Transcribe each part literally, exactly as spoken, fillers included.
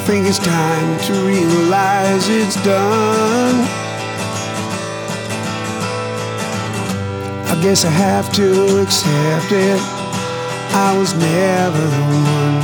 think it's time to realize it's done. I guess I have to accept it. I was never the one.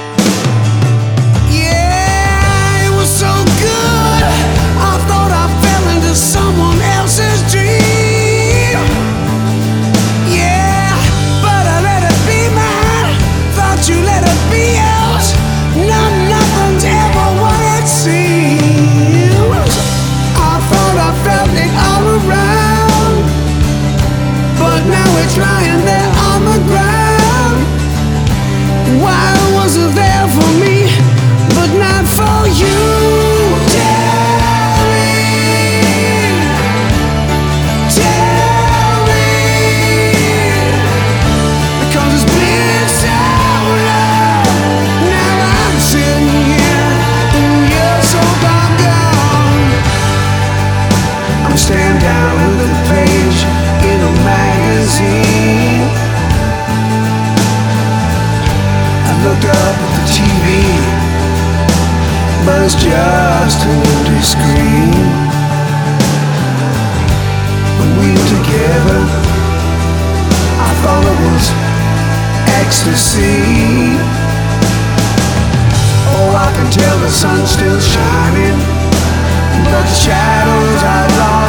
Yeah, it was so good. I thought I fell into someone else's dream. Yeah, but I let it be mine. Thought you let it be yours. No, nothing's ever what it seems. I thought I felt it all around, but now we're trying there on the ground. Why was it there for me, but not for you? Tell me, tell me, because it's been so long. Now I'm sitting here and you're so far gone. I'm staring down with a page in a magazine. I looked up at the T V, but it's just an empty screen. When we were together, I thought it was ecstasy. Oh, I can tell the sun's still shining, but the shadows are long.